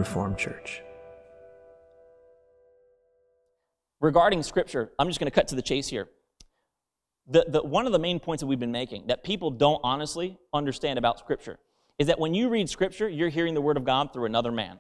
Reformed Church. Regarding Scripture, I'm just going to cut to the chase here. One of the main points that we've been making that people don't honestly understand about Scripture is that when you read Scripture, you're hearing the Word of God through another man.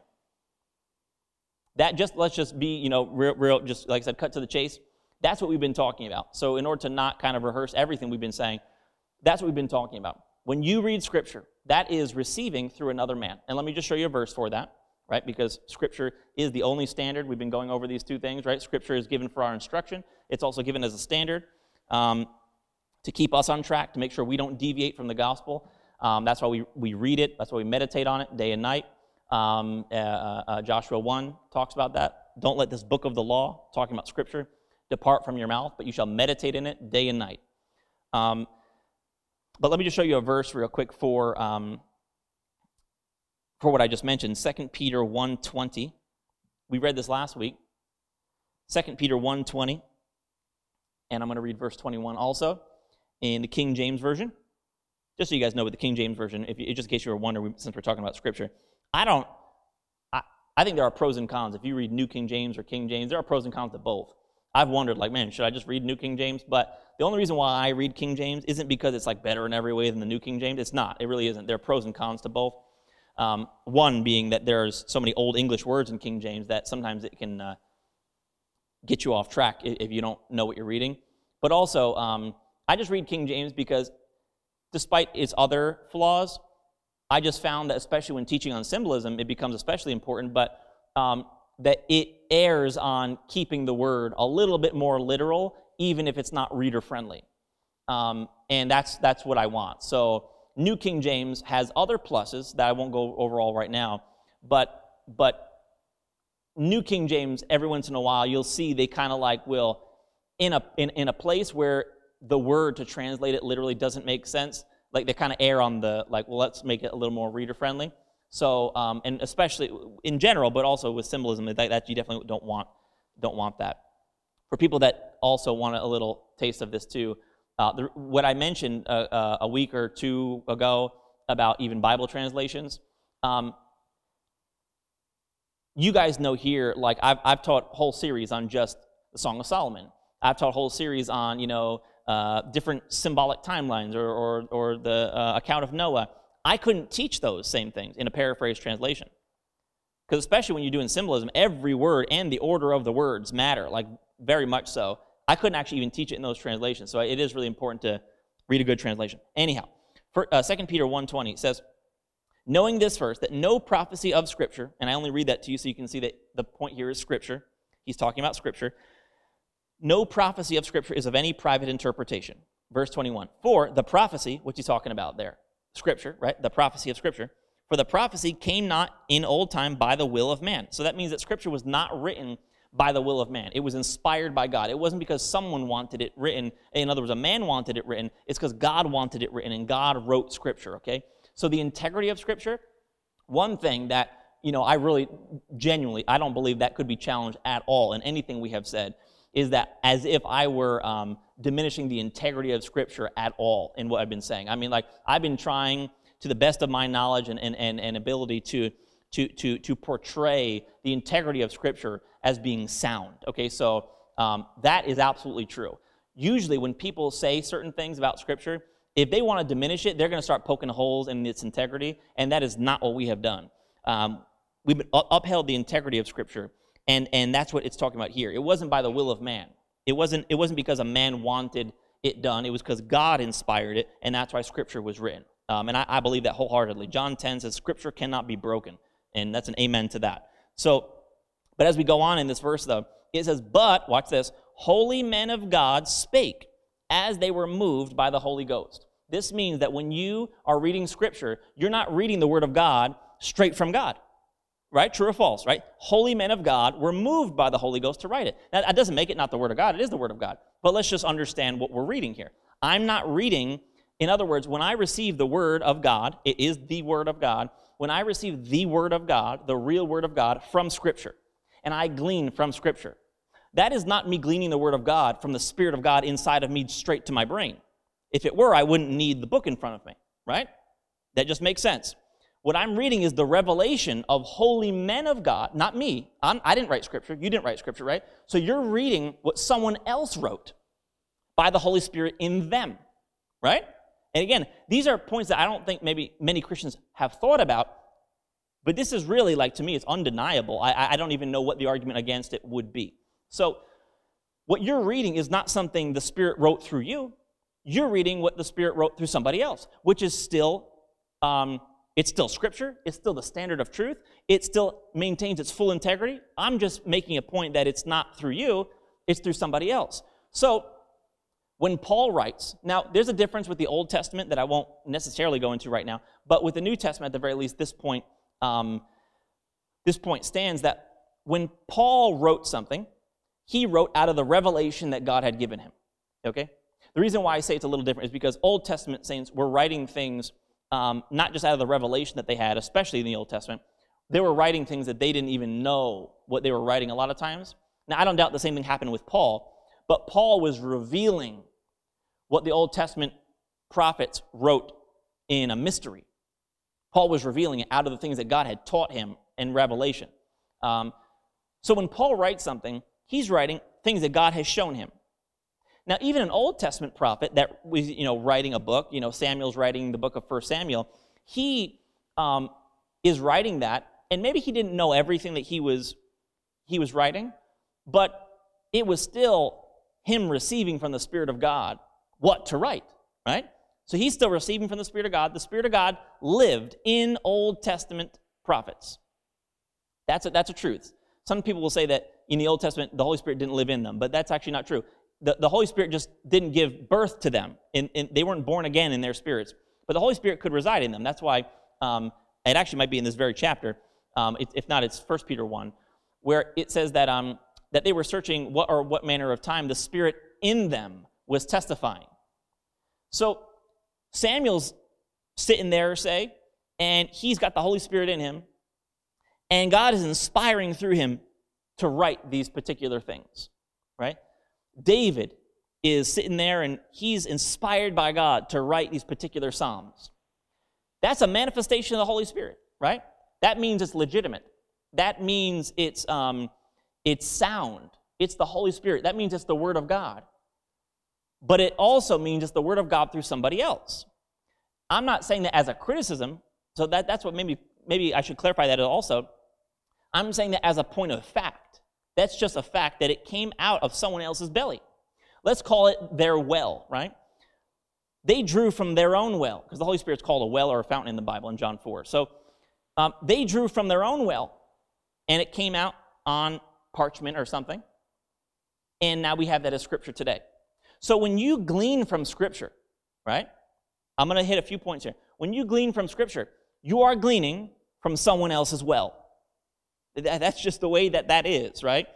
Let's just be, real, just like I said, cut to the chase. That's what we've been talking about. So in order to not kind of rehearse everything we've been saying, that's what we've been talking about. When you read Scripture, that is receiving through another man. And let me just show you a verse for that, right? Because Scripture is the only standard. We've been going over these two things, right? Scripture is given for our instruction. It's also given as a standard to keep us on track, to make sure we don't deviate from the gospel. That's why we read it. That's why we meditate on it day and night. Joshua 1 talks about that. Don't let this book of the law, talking about Scripture, depart from your mouth, but you shall meditate in it day and night. But let me just show you a verse real quick for what I just mentioned. 2 Peter 1:20. We read this last week. 2 Peter 1:20. And I'm going to read verse 21 also in the King James Version. Just so you guys know, with the King James Version, just in case you were wondering, since we're talking about Scripture, I think there are pros and cons. If you read New King James or King James, there are pros and cons to both. I've wondered, should I just read New King James? But the only reason why I read King James isn't because it's better in every way than the New King James. It's not. It really isn't. There are pros and cons to both. One being that there's so many old English words in King James that sometimes it can get you off track if you don't know what you're reading. But also, I just read King James because despite its other flaws, I just found that especially when teaching on symbolism, it becomes especially important, but that it errs on keeping the word a little bit more literal, even if it's not reader-friendly. And that's what I want. So New King James has other pluses that I won't go over all right now, but New King James, every once in a while, you'll see they kind of will, in a place where the word to translate it literally doesn't make sense, they kind of err on the, let's make it a little more reader-friendly. So, and especially in general, but also with symbolism, that you definitely don't want that. For people that also want a little taste of this too, what I mentioned a week or two ago about even Bible translations, you guys know here, I've taught whole series on just the Song of Solomon. I've taught a whole series on, different symbolic timelines or the account of Noah. I couldn't teach those same things in a paraphrase translation. Because especially when you're doing symbolism, every word and the order of the words matter, very much so. I couldn't actually even teach it in those translations, so it is really important to read a good translation. Anyhow, for 2 Peter 1:20 says, knowing this first, that no prophecy of Scripture, and I only read that to you so you can see that the point here is Scripture. He's talking about Scripture. No prophecy of Scripture is of any private interpretation. Verse 21, for the prophecy, what's he talking about there? Scripture, right? The prophecy of Scripture. For the prophecy came not in old time by the will of man. So that means that Scripture was not written by the will of man. It was inspired by God. It wasn't because someone wanted it written. In other words, a man wanted it written. It's because God wanted it written, and God wrote Scripture, okay? So the integrity of Scripture, one thing that, I really genuinely, I don't believe that could be challenged at all in anything we have said, is that as if I were diminishing the integrity of Scripture at all in what I've been saying. I've been trying to the best of my knowledge and ability to portray the integrity of Scripture as being sound. Okay, so that is absolutely true. Usually when people say certain things about Scripture, if they want to diminish it, they're going to start poking holes in its integrity, and that is not what we have done. We've upheld the integrity of Scripture, and that's what it's talking about here. It wasn't by the will of man. It wasn't because a man wanted it done. It was because God inspired it, and that's why Scripture was written. And I believe that wholeheartedly. John 10 says, Scripture cannot be broken, and that's an amen to that. So, but as we go on in this verse, though, it says, but, watch this, holy men of God spake as they were moved by the Holy Ghost. This means that when you are reading Scripture, you're not reading the Word of God straight from God. Right? True or false, right? Holy men of God were moved by the Holy Ghost to write it. Now, that doesn't make it not the Word of God. It is the Word of God. But let's just understand what we're reading here. I'm not reading, in other words, when I receive the Word of God, it is the Word of God. When I receive the Word of God, the real Word of God, from Scripture, and I glean from Scripture, that is not me gleaning the Word of God from the Spirit of God inside of me straight to my brain. If it were, I wouldn't need the book in front of me, right? That just makes sense. What I'm reading is the revelation of holy men of God, not me. I didn't write Scripture. You didn't write Scripture, right? So you're reading what someone else wrote by the Holy Spirit in them, right? And again, these are points that I don't think maybe many Christians have thought about, but this is really, like, to me, it's undeniable. I don't even know what the argument against it would be. So what you're reading is not something the Spirit wrote through you. You're reading what the Spirit wrote through somebody else, which is still, it's still Scripture. It's still the standard of truth. It still maintains its full integrity. I'm just making a point that it's not through you. It's through somebody else. So when Paul writes, now there's a difference with the Old Testament that I won't necessarily go into right now, but with the New Testament, at the very least, this point stands that when Paul wrote something, he wrote out of the revelation that God had given him, okay? The reason why I say it's a little different is because Old Testament saints were writing things not just out of the revelation that they had, especially in the Old Testament. They were writing things that they didn't even know what they were writing a lot of times. Now, I don't doubt the same thing happened with Paul, but Paul was revealing what the Old Testament prophets wrote in a mystery. Paul was revealing it out of the things that God had taught him in Revelation. So when Paul writes something, he's writing things that God has shown him. Now, even an Old Testament prophet that was, writing a book, Samuel's writing the book of 1 Samuel, he is writing that, and maybe he didn't know everything that he was writing, but it was still him receiving from the Spirit of God what to write, right? So he's still receiving from the Spirit of God. The Spirit of God lived in Old Testament prophets. That's a truth. Some people will say that in the Old Testament, the Holy Spirit didn't live in them, but that's actually not true. The Holy Spirit just didn't give birth to them. They weren't born again in their spirits. But the Holy Spirit could reside in them. That's why it actually might be in this very chapter. If not, it's 1 Peter 1, where it says that that they were searching what manner of time the Spirit in them was testifying. So Samuel's sitting there, say, and he's got the Holy Spirit in him, and God is inspiring through him to write these particular things, right? David is sitting there, and he's inspired by God to write these particular psalms. That's a manifestation of the Holy Spirit, right? That means it's legitimate. That means it's sound. It's the Holy Spirit. That means it's the Word of God. But it also means it's the Word of God through somebody else. I'm not saying that as a criticism, so that's what maybe I should clarify that also. I'm saying that as a point of fact. That's just a fact that it came out of someone else's belly. Let's call it their well, right? They drew from their own well, because the Holy Spirit's called a well or a fountain in the Bible in John 4. So they drew from their own well, and it came out on parchment or something, and now we have that as Scripture today. So when you glean from Scripture, right? I'm going to hit a few points here. When you glean from Scripture, you are gleaning from someone else's well. That's just the way that is, right?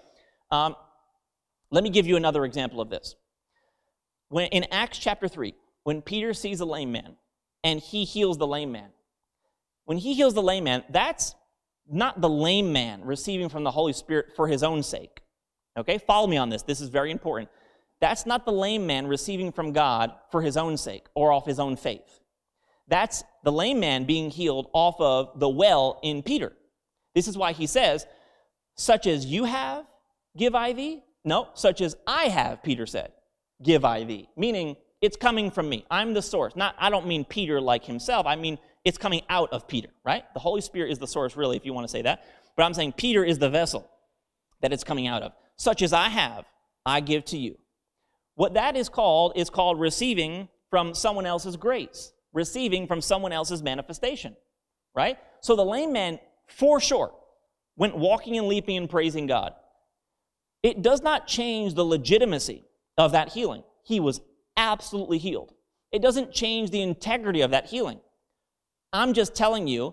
Let me give you another example of this. When in Acts chapter 3, when Peter sees a lame man, and he heals the lame man, when he heals the lame man, that's not the lame man receiving from the Holy Spirit for his own sake. Okay? Follow me on this. This is very important. That's not the lame man receiving from God for his own sake or off his own faith. That's the lame man being healed off of the well in Peter. This is why he says, such as you have, give I thee. No, such as I have, Peter said, give I thee. Meaning, it's coming from me. I'm the source. I don't mean Peter like himself. I mean, it's coming out of Peter, right? The Holy Spirit is the source, really, if you want to say that. But I'm saying Peter is the vessel that it's coming out of. Such as I have, I give to you. What that is called receiving from someone else's grace, receiving from someone else's manifestation, right? So the lame man, for sure, went walking and leaping and praising God. It does not change the legitimacy of that healing. He was absolutely healed. It doesn't change the integrity of that healing. I'm just telling you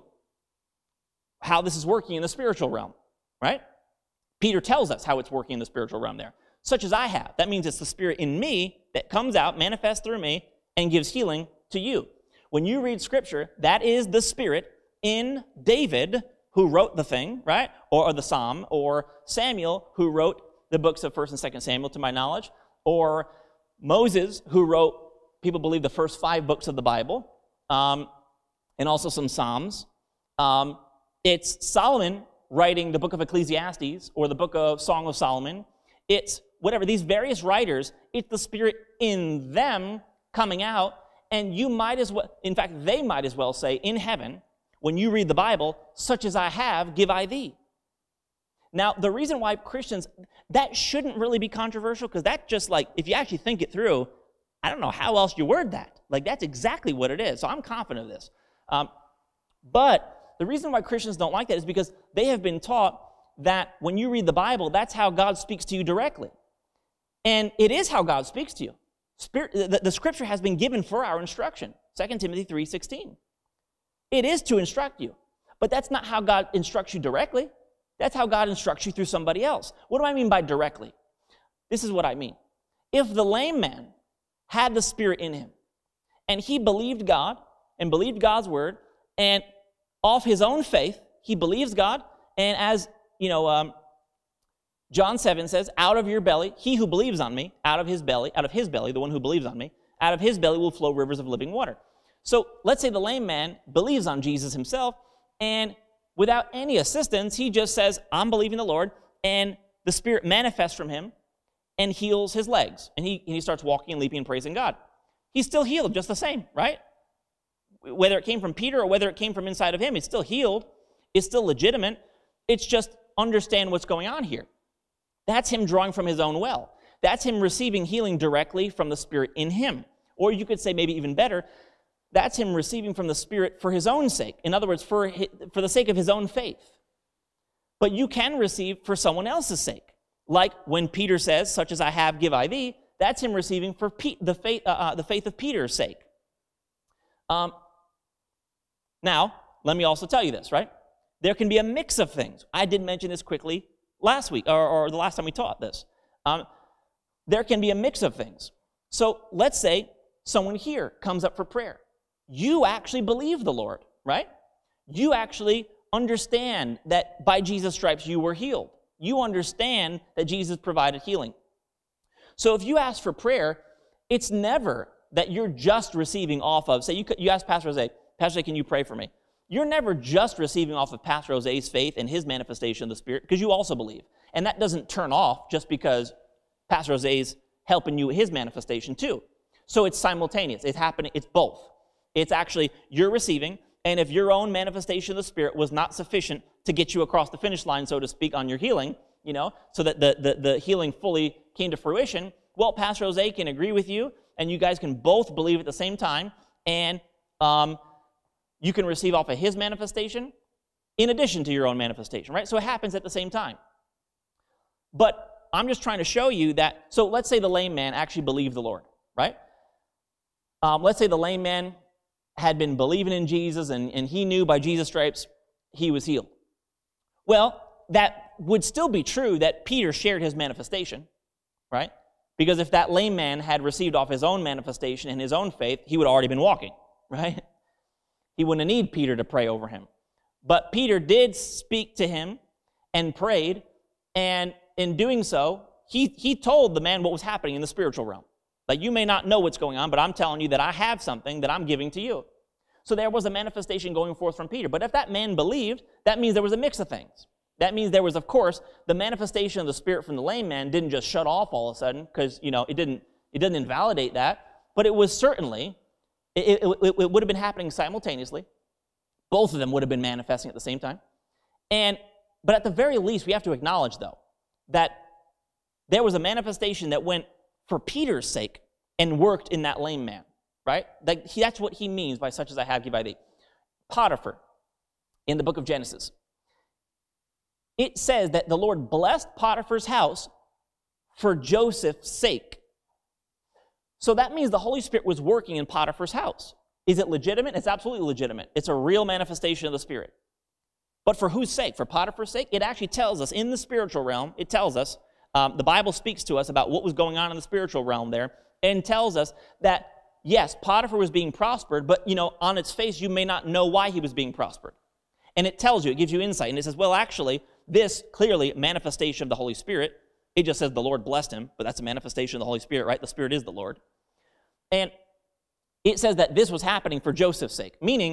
how this is working in the spiritual realm, right? Peter tells us how it's working in the spiritual realm there. Such as I have. That means it's the Spirit in me that comes out, manifests through me, and gives healing to you. When you read Scripture, that is the Spirit in David who wrote the thing, right? Or the Psalm, or Samuel who wrote the books of 1 and 2 Samuel, to my knowledge, or Moses who wrote, people believe, the first 5 books of the Bible, and also some Psalms. It's Solomon writing the book of Ecclesiastes or the book of Song of Solomon. It's whatever, these various writers, it's the Spirit in them coming out, and you might as well, in fact, they might as well say in heaven, when you read the Bible, such as I have, give I thee. Now, the reason why Christians, that shouldn't really be controversial, because that just like, if you actually think it through, I don't know how else you word that. Like, that's exactly what it is. So I'm confident of this. But the reason why Christians don't like that is because they have been taught that when you read the Bible, that's how God speaks to you directly. And it is how God speaks to you. The Scripture has been given for our instruction. 2 Timothy 3:16. It is to instruct you. But that's not how God instructs you directly. That's how God instructs you through somebody else. What do I mean by directly? This is what I mean. If the lame man had the Spirit in him, and he believed God, and believed God's word, and off his own faith, he believes God, and as, John 7 says, out of your belly, he who believes on me, out of his belly, the one who believes on me, out of his belly will flow rivers of living water. So let's say the lame man believes on Jesus himself, and without any assistance, he just says, I'm believing the Lord, and the Spirit manifests from him and heals his legs. And he starts walking and leaping and praising God. He's still healed just the same, right? Whether it came from Peter or whether it came from inside of him, it's still healed. It's still legitimate. It's just understand what's going on here. That's him drawing from his own well. That's him receiving healing directly from the Spirit in him. Or you could say maybe even better, that's him receiving from the Spirit for his own sake. In other words, for the sake of his own faith. But you can receive for someone else's sake. Like when Peter says, such as I have, give I thee, that's him receiving for the faith of Peter's sake. Now, let me also tell you this, right? There can be a mix of things. I did mention this quickly last week, or the last time we taught this. There can be a mix of things. So let's say someone here comes up for prayer. You actually believe the Lord, right? You actually understand that by Jesus' stripes you were healed. You understand that Jesus provided healing. So if you ask for prayer, it's never that you're just receiving off of, say you ask Pastor Jose, Pastor Jose, can you pray for me? You're never just receiving off of Pastor Jose's faith and his manifestation of the Spirit, because you also believe. And that doesn't turn off just because Pastor Jose's helping you with his manifestation too. So it's simultaneous. It's happening. It's both. It's actually you're receiving, and if your own manifestation of the Spirit was not sufficient to get you across the finish line, so to speak, on your healing, so that the healing fully came to fruition, well, Pastor Jose can agree with you, and you guys can both believe at the same time, and you can receive off of his manifestation in addition to your own manifestation, right? So it happens at the same time. But I'm just trying to show you that, so let's say the lame man actually believed the Lord, right? Let's say the lame man had been believing in Jesus and he knew by Jesus' stripes he was healed. Well, that would still be true that Peter shared his manifestation, right? Because if that lame man had received off his own manifestation and his own faith, he would have already been walking, right? He wouldn't need Peter to pray over him. But Peter did speak to him and prayed, and in doing so, he told the man what was happening in the spiritual realm. Like, you may not know what's going on, but I'm telling you that I have something that I'm giving to you. So there was a manifestation going forth from Peter. But if that man believed, that means there was a mix of things. That means there was, of course, the manifestation of the Spirit from the lame man didn't just shut off all of a sudden, because, it didn't invalidate that. But it was certainly, it would have been happening simultaneously. Both of them would have been manifesting at the same time. But at the very least, we have to acknowledge, though, that there was a manifestation that went for Peter's sake and worked in that lame man, right? That's what he means by such as I have give I thee. Potiphar, in the book of Genesis, it says that the Lord blessed Potiphar's house for Joseph's sake. So that means the Holy Spirit was working in Potiphar's house. Is it legitimate? It's absolutely legitimate. It's a real manifestation of the Spirit. But for whose sake? For Potiphar's sake? It actually tells us in the spiritual realm, it tells us, the Bible speaks to us about what was going on in the spiritual realm there, and tells us that, yes, Potiphar was being prospered, but, on its face, you may not know why he was being prospered. And it tells you, it gives you insight, and it says, well, actually, this clearly manifestation of the Holy Spirit, it just says the Lord blessed him, but that's a manifestation of the Holy Spirit, right? The Spirit is the Lord. And it says that this was happening for Joseph's sake, meaning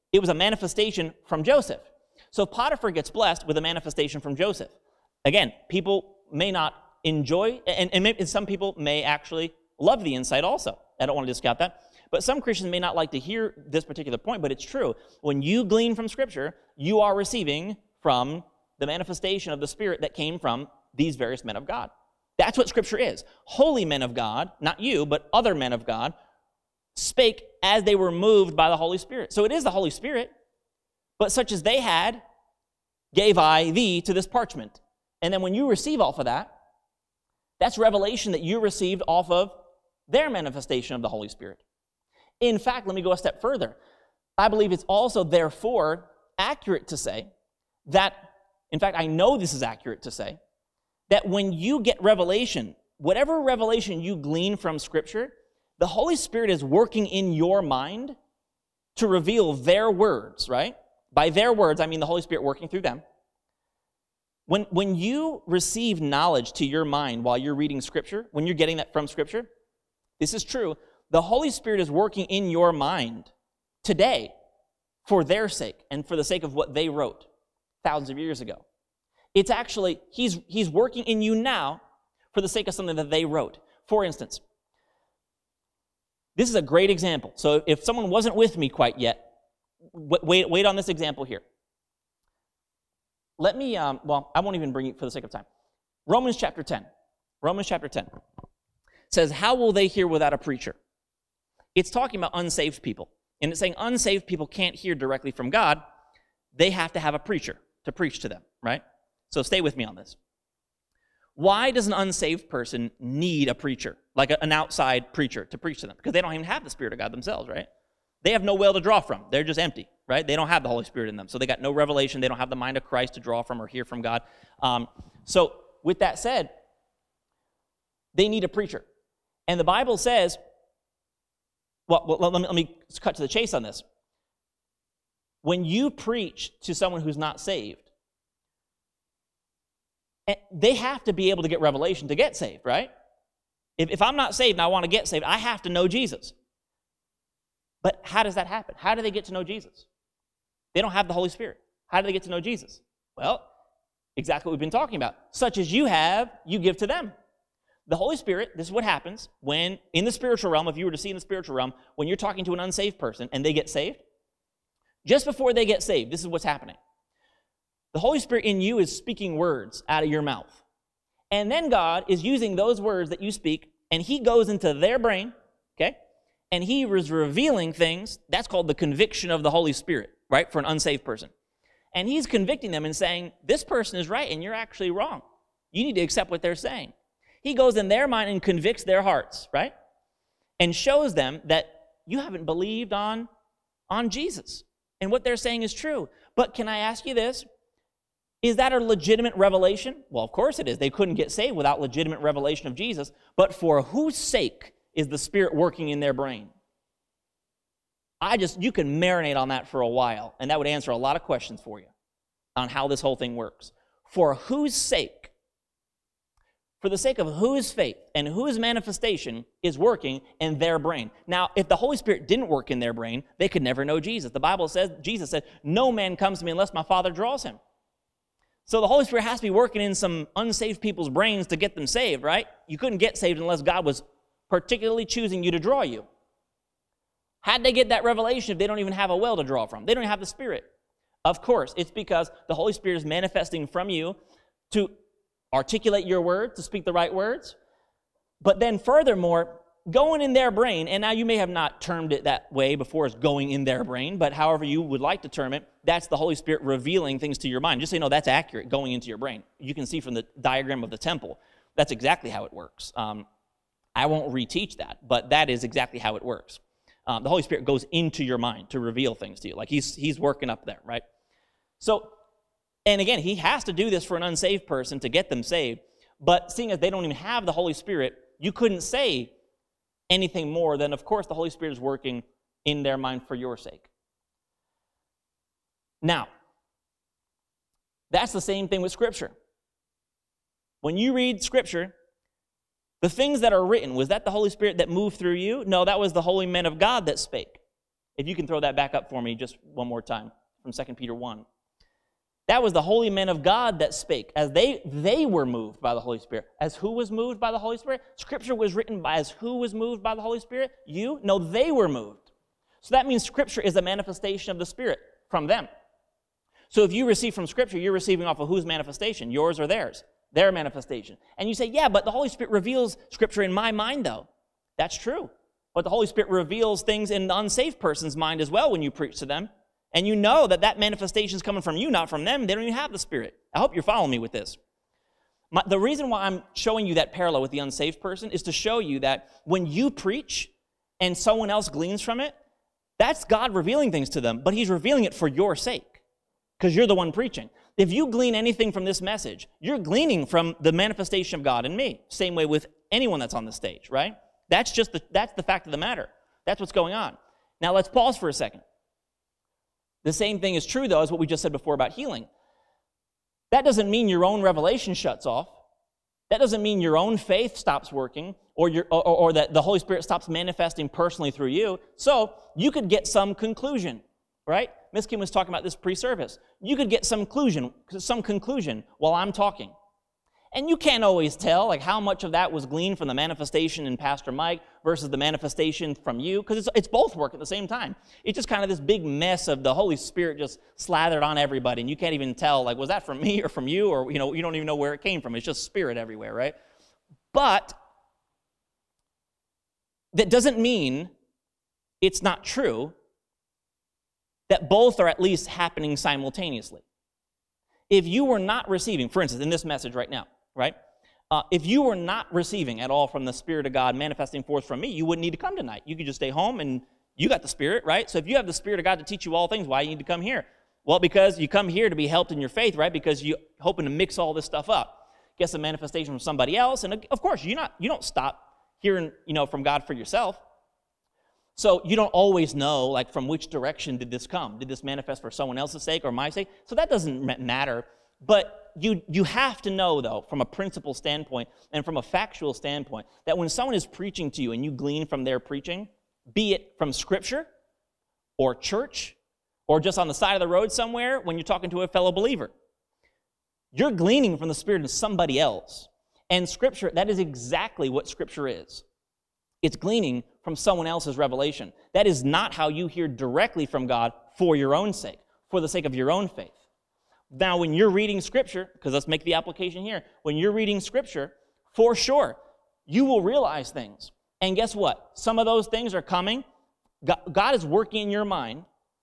It was a manifestation from Joseph. So Potiphar gets blessed with a manifestation from Joseph. Again, people may not enjoy, and some people may actually love the insight also. I don't want to discount that. But some Christians may not like to hear this particular point, but it's true. When you glean from Scripture, you are receiving from the manifestation of the Spirit that came from these various men of God. That's what Scripture is. Holy men of God, not you, but other men of God, spake as they were moved by the Holy Spirit. So it is the Holy Spirit, but such as they had, gave I thee to this parchment. And then when you receive off of that, that's revelation that you received off of their manifestation of the Holy Spirit. In fact, let me go a step further. I believe it's also therefore accurate to say that, in fact, I know this is accurate to say, that when you get revelation, whatever revelation you glean from Scripture, the Holy Spirit is working in your mind to reveal their words, right? By their words, I mean the Holy Spirit working through them. When you receive knowledge to your mind while you're reading Scripture, when you're getting that from Scripture, this is true, the Holy Spirit is working in your mind today for their sake and for the sake of what they wrote thousands of years ago. It's actually, he's working in you now for the sake of something that they wrote. For instance, this is a great example. So if someone wasn't with me quite yet, wait on this example here. Let me, I won't even bring it for the sake of time. Romans chapter 10 says, how will they hear without a preacher? It's talking about unsaved people. And it's saying unsaved people can't hear directly from God. They have to have a preacher to preach to them, right? So stay with me on this. Why does an unsaved person need a preacher, like an outside preacher, to preach to them? Because they don't even have the Spirit of God themselves, right? They have no well to draw from. They're just empty, right? They don't have the Holy Spirit in them. So they got no revelation. They don't have the mind of Christ to draw from or hear from God. So with that said, they need a preacher. And the Bible says, let me cut to the chase on this. When you preach to someone who's not saved, they have to be able to get revelation to get saved, right? If I'm not saved and I want to get saved, I have to know Jesus. But how does that happen? How do they get to know Jesus? They don't have the Holy Spirit. How do they get to know Jesus? Well, exactly what we've been talking about. Such as you have, you give to them. The Holy Spirit, this is what happens when, in the spiritual realm, if you were to see in the spiritual realm, when you're talking to an unsaved person and they get saved, just before they get saved, this is what's happening. The Holy Spirit in you is speaking words out of your mouth. And then God is using those words that you speak, and He goes into their brain, okay? And He is revealing things. That's called the conviction of the Holy Spirit, right, for an unsaved person. And He's convicting them and saying, this person is right and you're actually wrong. You need to accept what they're saying. He goes in their mind and convicts their hearts, right? And shows them that you haven't believed on Jesus. And what they're saying is true. But can I ask you this? Is that a legitimate revelation? Well, of course it is. They couldn't get saved without legitimate revelation of Jesus. But for whose sake is the Spirit working in their brain? You can marinate on that for a while, and that would answer a lot of questions for you on how this whole thing works. For whose sake? For the sake of whose faith and whose manifestation is working in their brain. Now, if the Holy Spirit didn't work in their brain, they could never know Jesus. The Bible says, Jesus said, no man comes to me unless my Father draws him. So the Holy Spirit has to be working in some unsaved people's brains to get them saved, right? You couldn't get saved unless God was particularly choosing you to draw you. How'd they get that revelation if they don't even have a well to draw from? They don't have the Spirit. Of course, it's because the Holy Spirit is manifesting from you to articulate your words, to speak the right words. But then furthermore, going in their brain, and now you may have not termed it that way before as going in their brain, but however you would like to term it, that's the Holy Spirit revealing things to your mind. Just so you know, that's accurate, going into your brain. You can see from the diagram of the temple, that's exactly how it works. I won't reteach that, but that is exactly how it works. The Holy Spirit goes into your mind to reveal things to you. Like he's working up there, right? So, and again, He has to do this for an unsaved person to get them saved. But seeing as they don't even have the Holy Spirit, you couldn't say anything more than, of course, the Holy Spirit is working in their mind for your sake. Now, that's the same thing with Scripture. When you read Scripture, the things that are written, was that the Holy Spirit that moved through you? No, that was the holy men of God that spake. If you can throw that back up for me just one more time from 2 Peter 1. That was the holy men of God that spake, as they were moved by the Holy Spirit. As who was moved by the Holy Spirit? Scripture was written by as who was moved by the Holy Spirit? You? No, they were moved. So that means Scripture is a manifestation of the Spirit from them. So if you receive from Scripture, you're receiving off of whose manifestation? Yours or theirs? Their manifestation. And you say, yeah, but the Holy Spirit reveals Scripture in my mind, though. That's true. But the Holy Spirit reveals things in the unsaved person's mind as well when you preach to them. And you know that that manifestation is coming from you, not from them. They don't even have the Spirit. I hope you're following me with this. The reason why I'm showing you that parallel with the unsaved person is to show you that when you preach and someone else gleans from it, that's God revealing things to them, but he's revealing it for your sake because you're the one preaching. If you glean anything from this message, you're gleaning from the manifestation of God in me. Same way with anyone that's on the stage, right? That's the fact of the matter. That's what's going on. Now let's pause for a second. The same thing is true, though, as what we just said before about healing. That doesn't mean your own revelation shuts off. That doesn't mean your own faith stops working or that the Holy Spirit stops manifesting personally through you. So you could get some conclusion, right? Miss Kim was talking about this pre-service. You could get some conclusion while I'm talking. And you can't always tell like how much of that was gleaned from the manifestation in Pastor Mike versus the manifestation from you, because it's both work at the same time. It's just kind of this big mess of the Holy Spirit just slathered on everybody, and you can't even tell, like, was that from me or from you, or, you don't even know where it came from. It's just Spirit everywhere, right? But that doesn't mean it's not true that both are at least happening simultaneously. If you were not receiving, for instance, in this message right now, right? If you were not receiving at all from the Spirit of God manifesting forth from me, you wouldn't need to come tonight. You could just stay home and you got the Spirit, right? So if you have the Spirit of God to teach you all things, why do you need to come here? Well, because you come here to be helped in your faith, right? Because you're hoping to mix all this stuff up. Get some manifestation from somebody else. And of course, you don't stop hearing, from God for yourself. So you don't always know, like, from which direction did this come? Did this manifest for someone else's sake or my sake? So that doesn't matter. But you have to know, though, from a principle standpoint and from a factual standpoint, that when someone is preaching to you and you glean from their preaching, be it from Scripture or church or just on the side of the road somewhere when you're talking to a fellow believer, you're gleaning from the Spirit of somebody else. And Scripture, that is exactly what Scripture is. It's gleaning from someone else's revelation. That is not how you hear directly from God for your own sake, for the sake of your own faith. Now, when you're reading Scripture, because let's make the application here, when you're reading Scripture, for sure, you will realize things. And guess what? Some of those things are coming. God is working in your mind,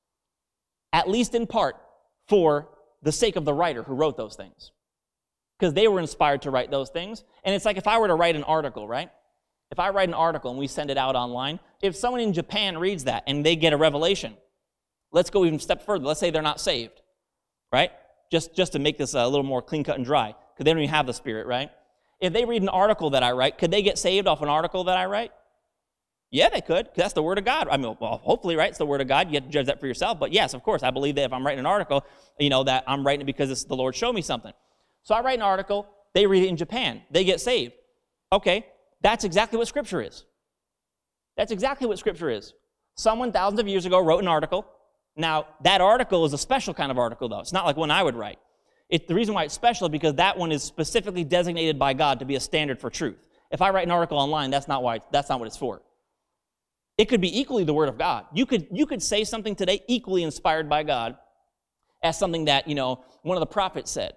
at least in part, for the sake of the writer who wrote those things. Because they were inspired to write those things. And it's like if I were to write an article, right? If I write an article and we send it out online, if someone in Japan reads that and they get a revelation, let's go even a step further. Let's say they're not saved, right? Just to make this a little more clean-cut and dry, because they don't even have the Spirit, right? If they read an article that I write, could they get saved off an article that I write? Yeah, they could, because that's the Word of God. I mean, well, hopefully, right? It's the Word of God. You have to judge that for yourself. But yes, of course, I believe that if I'm writing an article, that I'm writing it because the Lord showed me something. So I write an article, they read it in Japan, they get saved. Okay, that's exactly what Scripture is. That's exactly what Scripture is. Someone thousands of years ago wrote an article. Now, that article is a special kind of article, though. It's not like one I would write. The reason why it's special is because that one is specifically designated by God to be a standard for truth. If I write an article online, that's not what it's for. It could be equally the Word of God. You could say something today equally inspired by God as something that, one of the prophets said.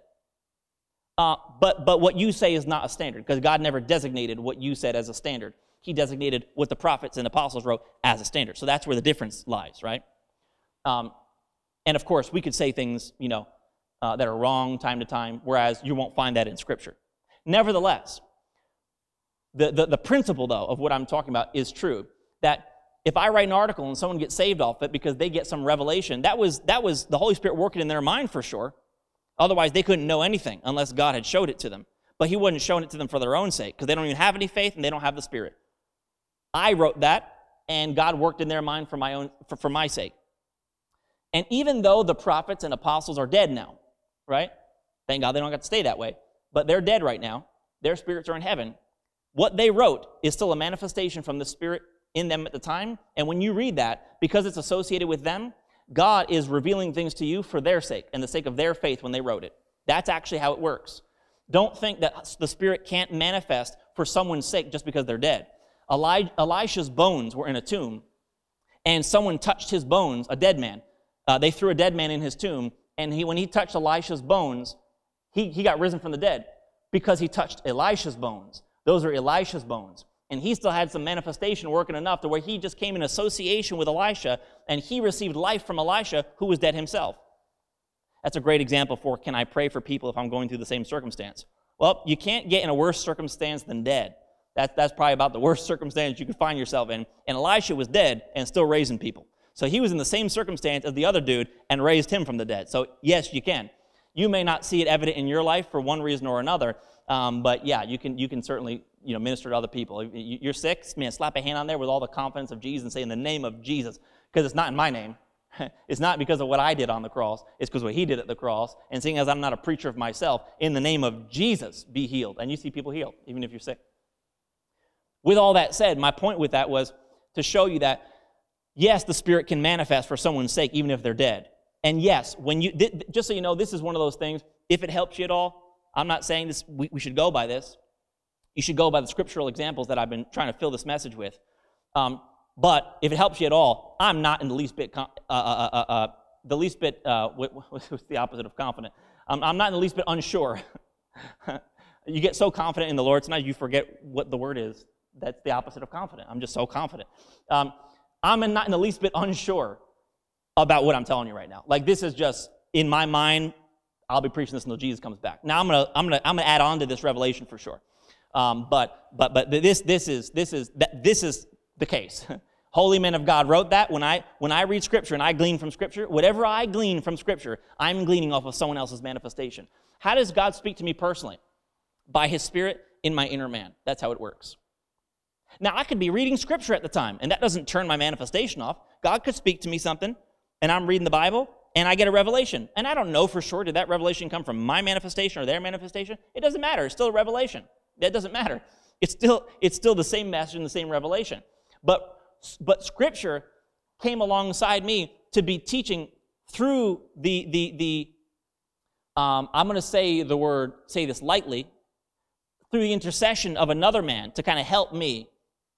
But what you say is not a standard, because God never designated what you said as a standard. He designated what the prophets and apostles wrote as a standard. So that's where the difference lies, right? And of course, we could say things, that are wrong time to time, whereas you won't find that in Scripture. Nevertheless, the principle, though, of what I'm talking about is true, that if I write an article and someone gets saved off it because they get some revelation, that was the Holy Spirit working in their mind for sure. Otherwise, they couldn't know anything unless God had showed it to them. But He wasn't showing it to them for their own sake, because they don't even have any faith and they don't have the Spirit. I wrote that, and God worked in their mind for my sake. And even though the prophets and apostles are dead now, right? Thank God they don't have to stay that way. But they're dead right now. Their spirits are in heaven. What they wrote is still a manifestation from the Spirit in them at the time. And when you read that, because it's associated with them, God is revealing things to you for their sake and the sake of their faith when they wrote it. That's actually how it works. Don't think that the Spirit can't manifest for someone's sake just because they're dead. Elisha's bones were in a tomb, and someone touched his bones, a dead man. They threw a dead man in his tomb, and when he touched Elisha's bones, he got risen from the dead because he touched Elisha's bones. Those are Elisha's bones. And he still had some manifestation working enough to where he just came in association with Elisha, and he received life from Elisha, who was dead himself. That's a great example for, can I pray for people if I'm going through the same circumstance? Well, you can't get in a worse circumstance than dead. That's probably about the worst circumstance you could find yourself in. And Elisha was dead and still raising people. So he was in the same circumstance as the other dude and raised him from the dead. So yes, you can. You may not see it evident in your life for one reason or another, but yeah, you can certainly minister to other people. If you're sick, man, slap a hand on there with all the confidence of Jesus and say, in the name of Jesus, because it's not in my name. It's not because of what I did on the cross. It's because of what he did at the cross. And seeing as I'm not a preacher of myself, in the name of Jesus, be healed. And you see people healed, even if you're sick. With all that said, my point with that was to show you that, yes, the Spirit can manifest for someone's sake, even if they're dead. And yes, just so you know, this is one of those things, if it helps you at all, I'm not saying this. We should go by this. You should go by the scriptural examples that I've been trying to fill this message with. But if it helps you at all, I'm not in the least bit, what's the opposite of confident? I'm not in the least bit unsure. You get so confident in the Lord, sometimes you forget what the word is. That's the opposite of confident. I'm just so confident. I'm not in the least bit unsure about what I'm telling you right now. Like, this is just, in my mind, I'll be preaching this until Jesus comes back. Now, I'm gonna add on to this revelation for sure. But this is the case. Holy men of God wrote that. When I read Scripture and I glean from Scripture, whatever I glean from Scripture, I'm gleaning off of someone else's manifestation. How does God speak to me personally? By His Spirit in my inner man. That's how it works. Now, I could be reading Scripture at the time, and that doesn't turn my manifestation off. God could speak to me something, and I'm reading the Bible, and I get a revelation. And I don't know for sure, did that revelation come from my manifestation or their manifestation? It doesn't matter. It's still a revelation. That doesn't matter. It's still the same message and the same revelation. But Scripture came alongside me to be teaching through I'm going to say this lightly, through the intercession of another man to kind of help me.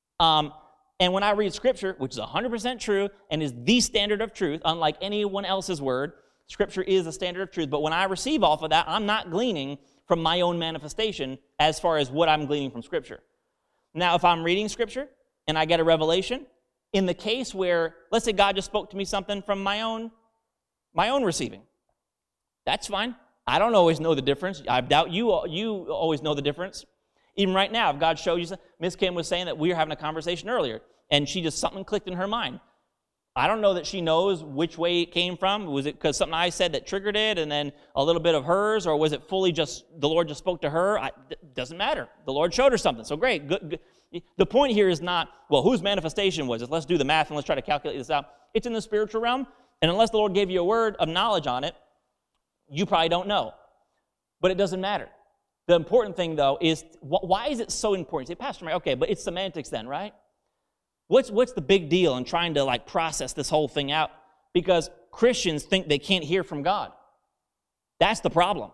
And when I read Scripture, which is 100% true and is the standard of truth, unlike anyone else's word, Scripture is the standard of truth. But when I receive off of that, I'm not gleaning from my own manifestation as far as what I'm gleaning from Scripture. Now, if I'm reading Scripture and I get a revelation, in the case where, let's say God just spoke to me something from my own receiving, that's fine. I don't always know the difference. I doubt you always know the difference. Even right now, if God showed you something, Miss Kim was saying that we were having a conversation earlier, and something clicked in her mind. I don't know that she knows which way it came from. Was it because something I said that triggered it, and then a little bit of hers, or was it fully just the Lord just spoke to her? Doesn't matter. The Lord showed her something, so great. Good. The point here is not, well, whose manifestation was it? Let's do the math and let's try to calculate this out. It's in the spiritual realm, and unless the Lord gave you a word of knowledge on it, you probably don't know. But it doesn't matter. The important thing, though, is why is it so important? You say, Pastor Mike, okay, but it's semantics then, right? What's the big deal in trying to process this whole thing out? Because Christians think they can't hear from God. That's the problem.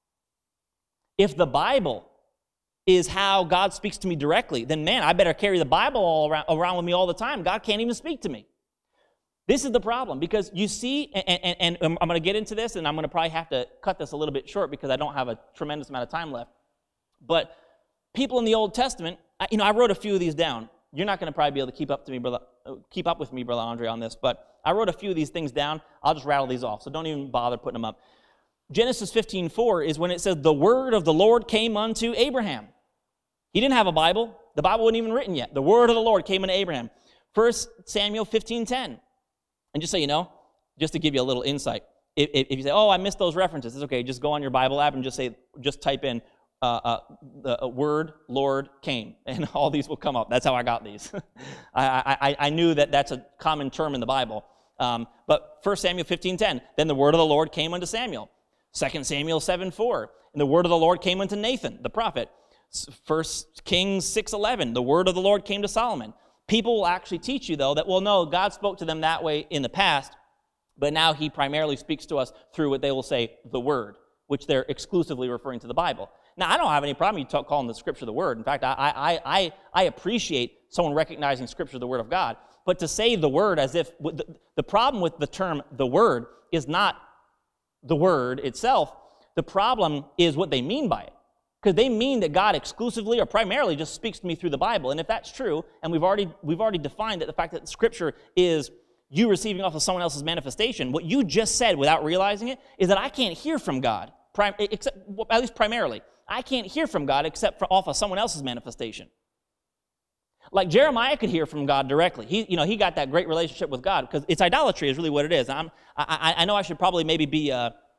If the Bible is how God speaks to me directly, then man, I better carry the Bible all around with me all the time. God can't even speak to me. This is the problem, because you see, and I'm going to get into this, and I'm going to probably have to cut this a little bit short because I don't have a tremendous amount of time left. But people in the Old Testament, I wrote a few of these down. You're not going to probably be able to keep up with me, Brother Andre, on this, but I wrote a few of these things down. I'll just rattle these off, so don't even bother putting them up. Genesis 15:4 is when it says, the word of the Lord came unto Abraham. He didn't have a Bible. The Bible wasn't even written yet. The word of the Lord came unto Abraham. 1 Samuel 15:10. And just so you know, just to give you a little insight, if you say, oh, I missed those references, it's okay. Just go on your Bible app and just type in the word Lord came, and all these will come up. That's how I got these. I knew that that's a common term in the Bible. But 1 Samuel 15:10, then the word of the Lord came unto Samuel. 2 Samuel 7:4, and the word of the Lord came unto Nathan, the prophet. 1 Kings 6:11, the word of the Lord came to Solomon. People will actually teach you, though, that, well, no, God spoke to them that way in the past, but now he primarily speaks to us through what they will say, the Word, which they're exclusively referring to the Bible. Now, I don't have any problem calling the Scripture the Word. In fact, I appreciate someone recognizing Scripture the Word of God. But to say the Word as if, the problem with the term the Word is not the Word itself. The problem is what they mean by it. Because they mean that God exclusively or primarily just speaks to me through the Bible. And if that's true, and we've already defined that the fact that Scripture is you receiving off of someone else's manifestation, what you just said without realizing it is that I can't hear from God, except, at least primarily. I can't hear from God except off of someone else's manifestation. Like Jeremiah could hear from God directly. He got that great relationship with God because it's idolatry is really what it is. I know I should probably maybe be,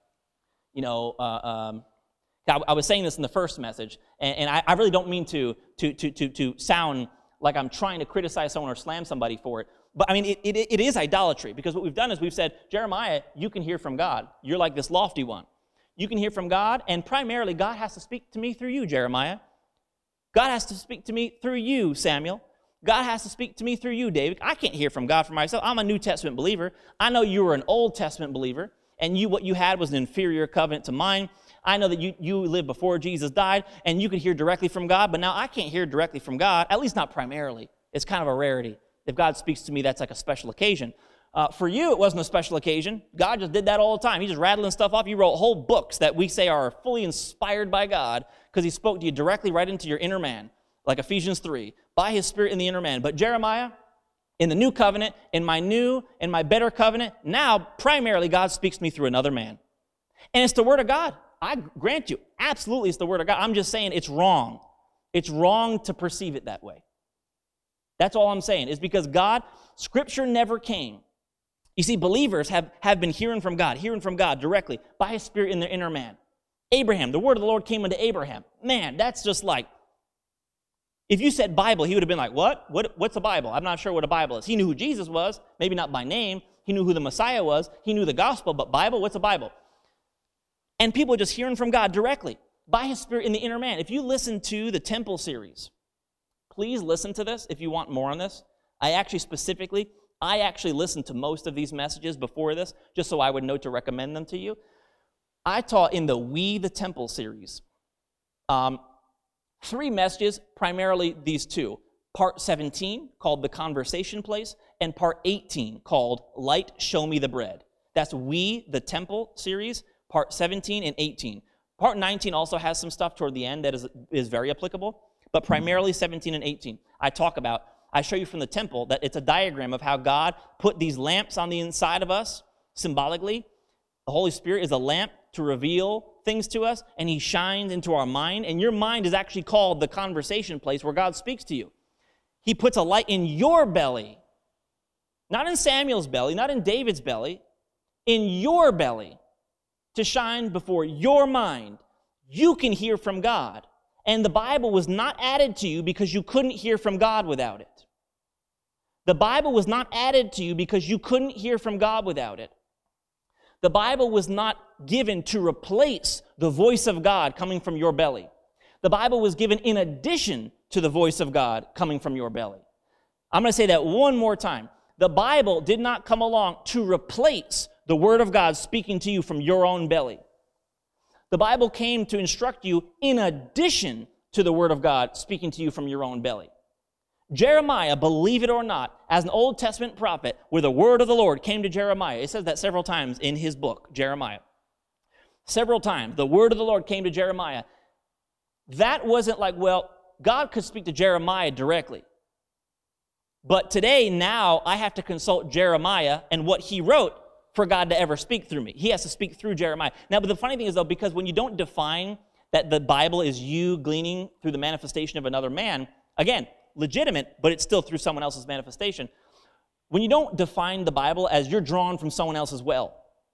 I was saying this in the first message, and I really don't mean to sound like I'm trying to criticize someone or slam somebody for it. But I mean, it is idolatry, because what we've done is we've said, Jeremiah, you can hear from God. You're like this lofty one. You can hear from God, and primarily God has to speak to me through you, Jeremiah. God has to speak to me through you, Samuel. God has to speak to me through you, David. I can't hear from God for myself. I'm a New Testament believer. I know you were an Old Testament believer, and what you had was an inferior covenant to mine. I know that you lived before Jesus died, and you could hear directly from God, but now I can't hear directly from God, at least not primarily. It's kind of a rarity. If God speaks to me, that's like a special occasion. For you, it wasn't a special occasion. God just did that all the time. He's just rattling stuff off. You wrote whole books that we say are fully inspired by God because he spoke to you directly right into your inner man, like Ephesians 3, by his Spirit in the inner man. But Jeremiah, in the new covenant, in my better covenant, now primarily God speaks to me through another man. And it's the Word of God. I grant you, absolutely it's the Word of God. I'm just saying it's wrong. It's wrong to perceive it that way. That's all I'm saying, is because Scripture never came. You see, believers have been hearing from God directly by his Spirit in their inner man. Abraham, the word of the Lord came unto Abraham. Man, that's just like, if you said Bible, he would have been like, what? What's a Bible? I'm not sure what a Bible is. He knew who Jesus was, maybe not by name. He knew who the Messiah was. He knew the gospel, but Bible, what's a Bible? And people are just hearing from God directly by his Spirit in the inner man. If you listen to the Temple series, please listen to this if you want more on this. I actually listened to most of these messages before this, just so I would know to recommend them to you. I taught in the We the Temple series. 3 messages, primarily these 2. Part 17, called The Conversation Place, and Part 18, called Light, Show Me the Bread. That's We the Temple series, Part 17 and 18. Part 19 also has some stuff toward the end that is very applicable, but primarily 17 and 18. I show you from the temple that it's a diagram of how God put these lamps on the inside of us, symbolically. The Holy Spirit is a lamp to reveal things to us, and he shines into our mind, and your mind is actually called the conversation place where God speaks to you. He puts a light in your belly, not in Samuel's belly, not in David's belly, in your belly, to shine before your mind. You can hear from God. And the Bible was not added to you because you couldn't hear from God without it. The Bible was not added to you because you couldn't hear from God without it. The Bible was not given to replace the voice of God coming from your belly. The Bible was given in addition to the voice of God coming from your belly. I'm going to say that one more time. The Bible did not come along to replace the Word of God speaking to you from your own belly. The Bible came to instruct you in addition to the Word of God speaking to you from your own belly. Jeremiah, believe it or not, as an Old Testament prophet, where the Word of the Lord came to Jeremiah. It says that several times in his book, Jeremiah. Several times, the Word of the Lord came to Jeremiah. That wasn't like, well, God could speak to Jeremiah directly. But today, now, I have to consult Jeremiah and what he wrote for God to ever speak through me. He has to speak through Jeremiah. Now, but the funny thing is, though, because when you don't define that the Bible is you gleaning through the manifestation of another man, again, legitimate, but it's still through someone else's manifestation. When you don't define the Bible as you're drawn from someone else's well,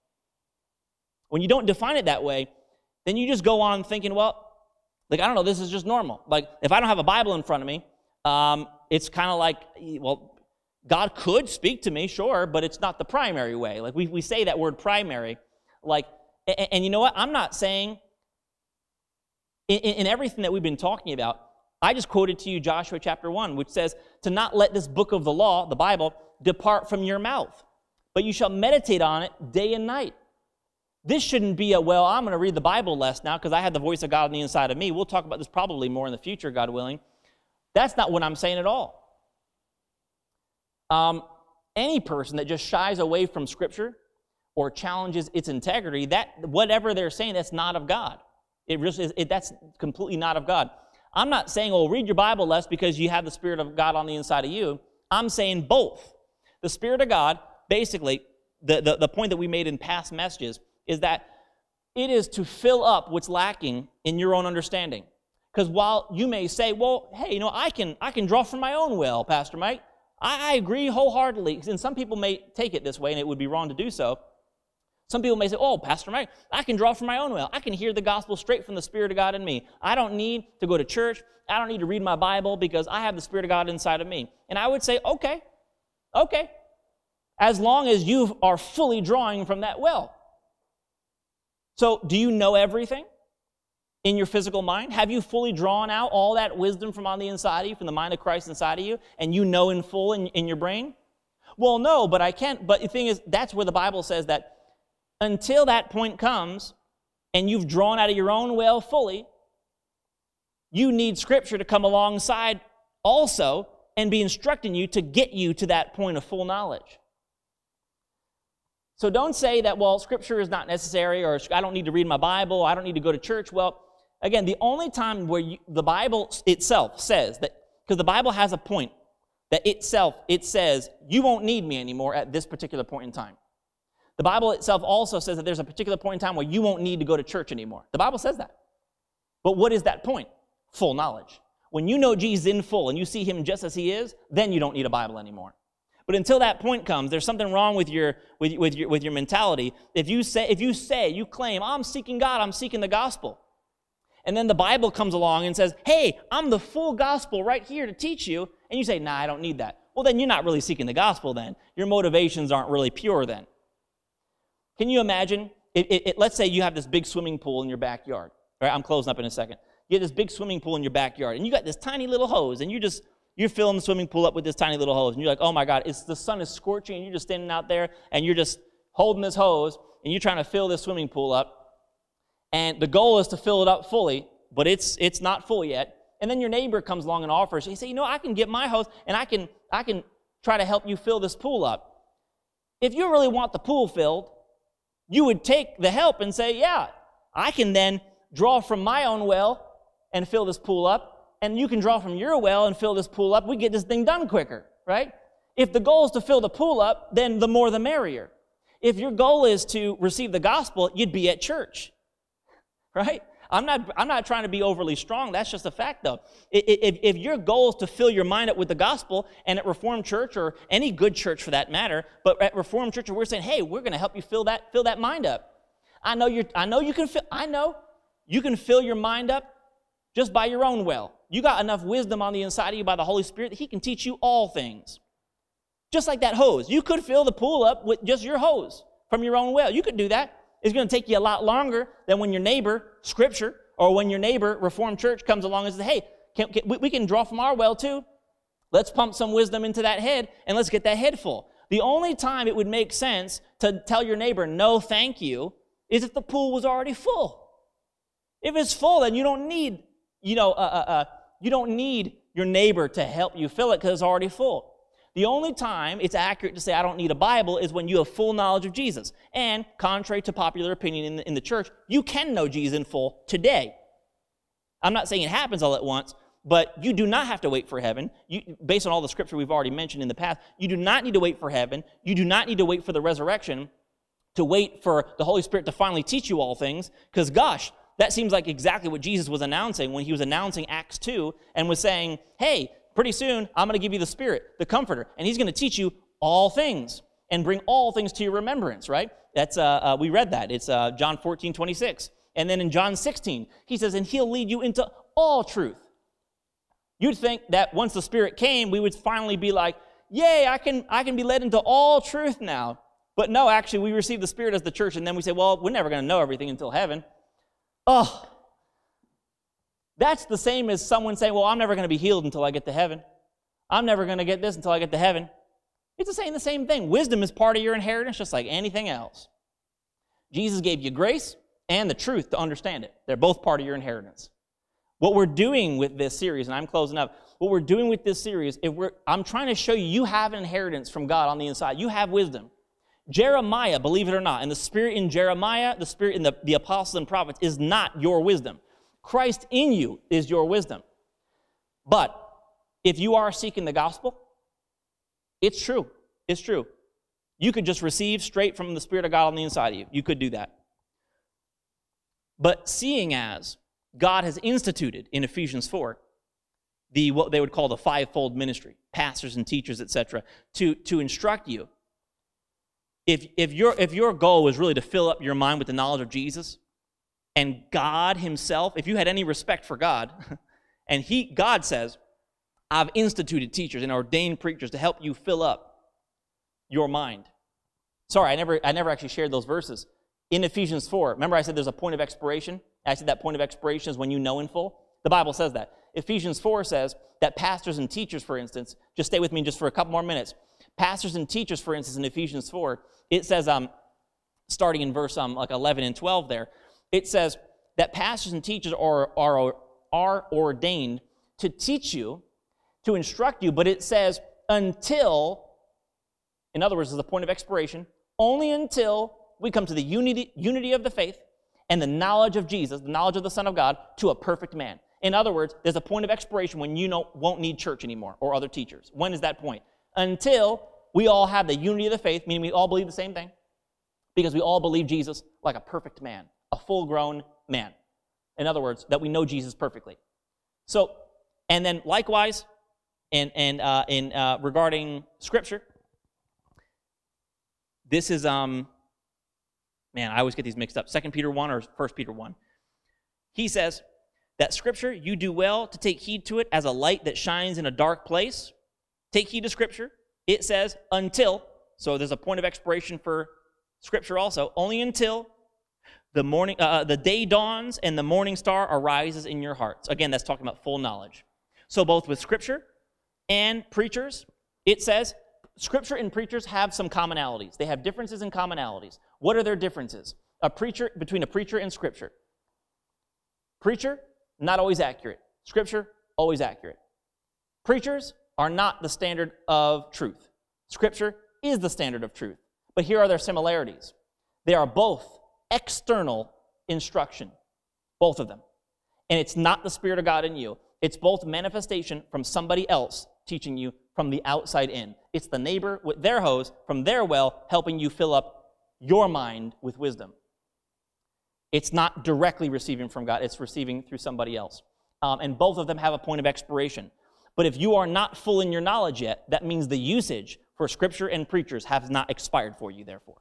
when you don't define it that way, then you just go on thinking, well, like, I don't know, this is just normal. Like, if I don't have a Bible in front of me, it's kind of like, well, God could speak to me, sure, but it's not the primary way. Like, we say that word primary, like, and you know what? I'm not saying, in everything that we've been talking about, I just quoted to you Joshua chapter 1, which says, to not let this book of the law, the Bible, depart from your mouth, but you shall meditate on it day and night. This shouldn't be I'm going to read the Bible less now because I have the voice of God on the inside of me. We'll talk about this probably more in the future, God willing. That's not what I'm saying at all. Any person that just shies away from Scripture or challenges its integrity, that whatever they're saying, that's not of God. That's completely not of God. I'm not saying, read your Bible less because you have the Spirit of God on the inside of you. I'm saying both. The Spirit of God, basically, the point that we made in past messages is that it is to fill up what's lacking in your own understanding. Because while you may say, hey, I can draw from my own well, Pastor Mike. I agree wholeheartedly. And some people may take it this way, and it would be wrong to do so. Some people may say, Pastor Mike, I can draw from my own well. I can hear the gospel straight from the Spirit of God in me. I don't need to go to church. I don't need to read my Bible because I have the Spirit of God inside of me. And I would say, okay. As long as you are fully drawing from that well. So, do you know everything in your physical mind? Have you fully drawn out all that wisdom from on the inside of you, from the mind of Christ inside of you, and you know in full in your brain? Well, no, but I can't. But the thing is, that's where the Bible says that until that point comes and you've drawn out of your own well fully, you need Scripture to come alongside also and be instructing you to get you to that point of full knowledge. So don't say that, Scripture is not necessary, or I don't need to read my Bible, I don't need to go to church. Well, again, the only time where the Bible itself says that, because the Bible has a point that it says, you won't need me anymore at this particular point in time. The Bible itself also says that there's a particular point in time where you won't need to go to church anymore. The Bible says that. But what is that point? Full knowledge. When you know Jesus in full and you see him just as he is, then you don't need a Bible anymore. But until that point comes, there's something wrong with your mentality. If you claim, I'm seeking God, I'm seeking the gospel, and then the Bible comes along and says, hey, I'm the full gospel right here to teach you, and you say, nah, I don't need that. Well, then you're not really seeking the gospel then. Your motivations aren't really pure then. Can you imagine? Let's say you have this big swimming pool in your backyard. All right, I'm closing up in a second. You have this big swimming pool in your backyard, and you got this tiny little hose, and you're filling the swimming pool up with this tiny little hose, and you're like, oh my God, the sun is scorching, and you're just standing out there, and you're just holding this hose, and you're trying to fill this swimming pool up, and the goal is to fill it up fully, but it's not full yet, and then your neighbor comes along and offers, you say, I can get my hose, and I can try to help you fill this pool up. If you really want the pool filled, you would take the help and say, yeah, I can then draw from my own well and fill this pool up, and you can draw from your well and fill this pool up. We get this thing done quicker, right? If the goal is to fill the pool up, then the more the merrier. If your goal is to receive the gospel, you'd be at church, right? I'm not trying to be overly strong. That's just a fact, though. If your goal is to fill your mind up with the gospel, and at Reformed Church, or any good church for that matter, but at Reformed Church, we're saying, hey, we're going to help you fill that mind up. I know you can fill your mind up just by your own well. You got enough wisdom on the inside of you by the Holy Spirit that he can teach you all things. Just like that hose. You could fill the pool up with just your hose from your own well. You could do that. It's going to take you a lot longer than when your neighbor, Scripture, or when your neighbor, Reformed Church, comes along and says, hey, we can draw from our well too. Let's pump some wisdom into that head, and let's get that head full. The only time it would make sense to tell your neighbor, no, thank you, is if the pool was already full. If it's full, then you don't need your neighbor to help you fill it because it's already full. The only time it's accurate to say I don't need a Bible is when you have full knowledge of Jesus. And contrary to popular opinion in the church, you can know Jesus in full today. I'm not saying it happens all at once, but you do not have to wait for heaven. Based on all the scripture we've already mentioned in the past, you do not need to wait for heaven. You do not need to wait for the resurrection to wait for the Holy Spirit to finally teach you all things, because gosh, that seems like exactly what Jesus was announcing when he was announcing Acts 2 and was saying, hey, pretty soon I'm going to give you the Spirit, the Comforter, and he's going to teach you all things and bring all things to your remembrance, right? That's we read that. It's John 14:26. And then in John 16, he says, and he'll lead you into all truth. You'd think that once the Spirit came, we would finally be like, yay, I can be led into all truth now. But no, actually, we receive the Spirit as the church, and then we say, well, we're never going to know everything until heaven. Oh, That's the same as someone saying, well, I'm never going to be healed until I get to heaven. I'm never going to get this until I get to heaven. It's the same thing. Wisdom is part of your inheritance just like anything else. Jesus gave you grace and the truth to understand it. They're both part of your inheritance. What we're doing with this series, and I'm closing up, what we're doing with this series, I'm trying to show you, you have an inheritance from God on the inside. You have wisdom. Jeremiah, believe it or not, and the spirit in Jeremiah, the spirit in the apostles and prophets is not your wisdom. Christ in you is your wisdom. But if you are seeking the gospel, it's true. It's true. You could just receive straight from the Spirit of God on the inside of you. You could do that. But seeing as God has instituted in Ephesians 4 what they would call the fivefold ministry, pastors and teachers, etc., to instruct you. If your goal was really to fill up your mind with the knowledge of Jesus and God himself, if you had any respect for God, and God says, I've instituted teachers and ordained preachers to help you fill up your mind. Sorry, I never actually shared those verses. In Ephesians 4, remember I said there's a point of expiration? I said that point of expiration is when you know in full. The Bible says that. Ephesians 4 says that pastors and teachers, for instance, just stay with me just for a couple more minutes. Pastors and teachers, for instance, in Ephesians 4, it says, starting in verse 11 and 12 there, it says that pastors and teachers are ordained to teach you, to instruct you, but it says until, in other words, there's a point of expiration, only until we come to the unity of the faith and the knowledge of Jesus, the knowledge of the Son of God, to a perfect man. In other words, there's a point of expiration when you won't need church anymore or other teachers. When is that point? Until we all have the unity of the faith, meaning we all believe the same thing, because we all believe Jesus like a perfect man, a full-grown man. In other words, that we know Jesus perfectly. So, and then likewise, regarding Scripture, this is, man, I always get these mixed up. 2 Peter 1 or 1 Peter 1. He says that Scripture, you do well to take heed to it as a light that shines in a dark place. Take heed to Scripture. It says until, so there's a point of expiration for Scripture also, only until the day dawns and the morning star arises in your hearts. Again, that's talking about full knowledge. So both with Scripture and preachers, it says Scripture and preachers have some commonalities. They have differences and commonalities. What are their differences? Between a preacher and Scripture. Preacher, not always accurate. Scripture, always accurate. Preachers are not the standard of truth. Scripture is the standard of truth. But here are their similarities. They are both external instruction, both of them. And it's not the Spirit of God in you. It's both manifestation from somebody else teaching you from the outside in. It's the neighbor with their hose from their well helping you fill up your mind with wisdom. It's not directly receiving from God. It's receiving through somebody else. And both of them have a point of expiration. But if you are not full in your knowledge yet, that means the usage for Scripture and preachers has not expired for you, therefore.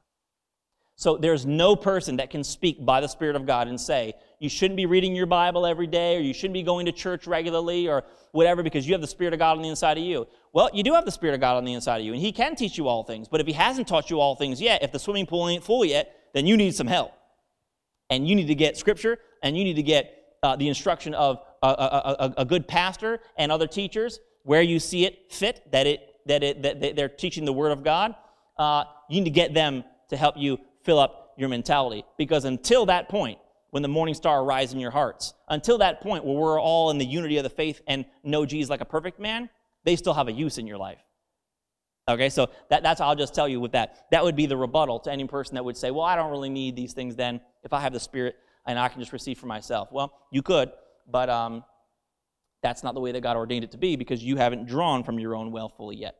So there's no person that can speak by the Spirit of God and say, you shouldn't be reading your Bible every day, or you shouldn't be going to church regularly, or whatever, because you have the Spirit of God on the inside of you. Well, you do have the Spirit of God on the inside of you, and He can teach you all things. But if He hasn't taught you all things yet, if the swimming pool ain't full yet, then you need some help. And you need to get Scripture, and you need to get the instruction of a good pastor and other teachers where you see it fit, that they're teaching the Word of God. You need to get them to help you fill up your mentality. Because until that point, when the morning star arises in your hearts, until that point where we're all in the unity of the faith and know Jesus like a perfect man, they still have a use in your life. Okay, so that's I'll just tell you with that. That would be the rebuttal to any person that would say, well, I don't really need these things then if I have the Spirit and I can just receive for myself. Well, you could, but that's not the way that God ordained it to be because you haven't drawn from your own well fully yet.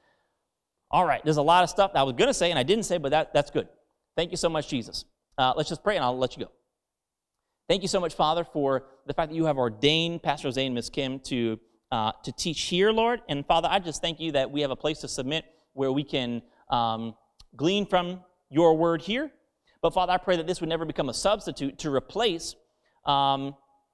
All right, there's a lot of stuff I was going to say and I didn't say, but that's good. Thank you so much, Jesus. Let's just pray and I'll let you go. Thank you so much, Father, for the fact that you have ordained Pastor Jose and Miss Kim to teach here, Lord. And Father, I just thank you that we have a place to submit where we can glean from your word here. But Father, I pray that this would never become a substitute to replace the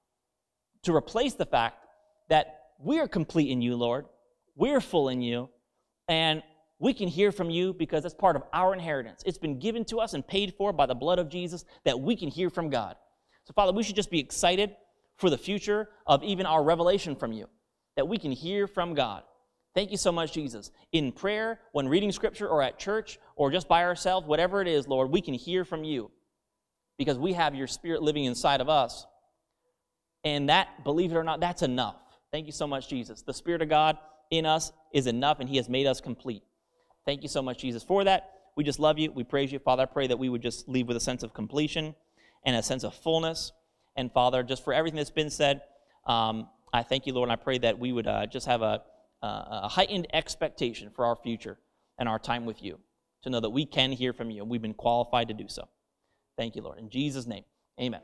fact that we are complete in you, Lord. We're full in you. And we can hear from you because that's part of our inheritance. It's been given to us and paid for by the blood of Jesus that we can hear from God. So, Father, we should just be excited for the future of even our revelation from you, that we can hear from God. Thank you so much, Jesus. In prayer, when reading Scripture, or at church, or just by ourselves, whatever it is, Lord, we can hear from you because we have your Spirit living inside of us. And that, believe it or not, that's enough. Thank you so much, Jesus. The Spirit of God in us is enough, and he has made us complete. Thank you so much, Jesus, for that. We just love you. We praise you. Father, I pray that we would just leave with a sense of completion and a sense of fullness. And Father, just for everything that's been said, I thank you, Lord, and I pray that we would just have a heightened expectation for our future and our time with you, to know that we can hear from you, and we've been qualified to do so. Thank you, Lord. In Jesus' name, amen.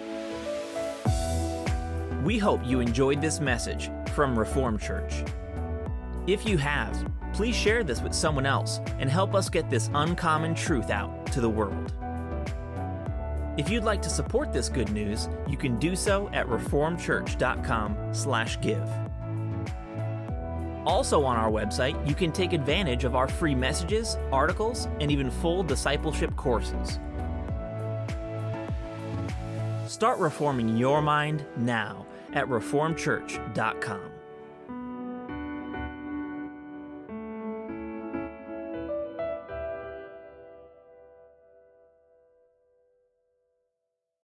We hope you enjoyed this message from Reformed Church. If you have, please share this with someone else and help us get this uncommon truth out to the world. If you'd like to support this good news, you can do so at reformedchurch.com/give. Also on our website, you can take advantage of our free messages, articles, and even full discipleship courses. Start reforming your mind now at reformedchurch.com.